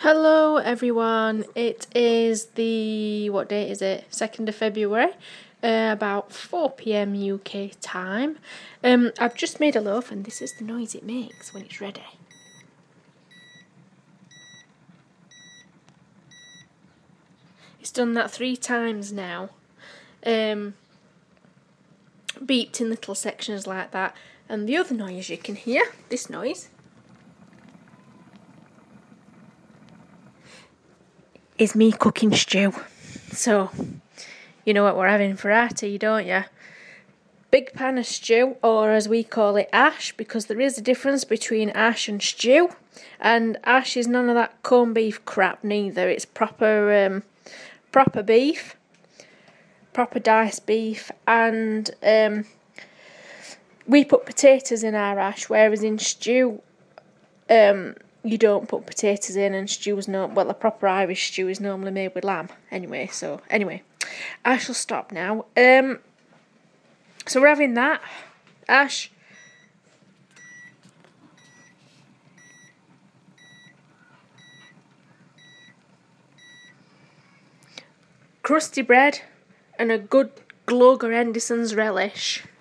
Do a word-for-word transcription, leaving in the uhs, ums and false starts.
Hello everyone, it is the, what date is it? second of February, uh, about four p m U K time. Um, I've just made a loaf and this is the noise it makes when it's ready. It's done that three times now. Um, beeped in little sections like that. And the other noise you can hear, this noise, is me cooking stew. So, you know what we're having for our tea, don't you? Big pan of stew, or as we call it, ash, because there is a difference between ash and stew. And ash is none of that corned beef crap neither. It's proper, um, proper beef, proper diced beef, and um, we put potatoes in our ash, whereas in stew, um, you don't put potatoes in, and stew's not, well, a proper Irish stew is normally made with lamb. Anyway, so, anyway, I shall stop now. Um, so we're having that, ash, crusty bread, and a good glug of Henderson's relish.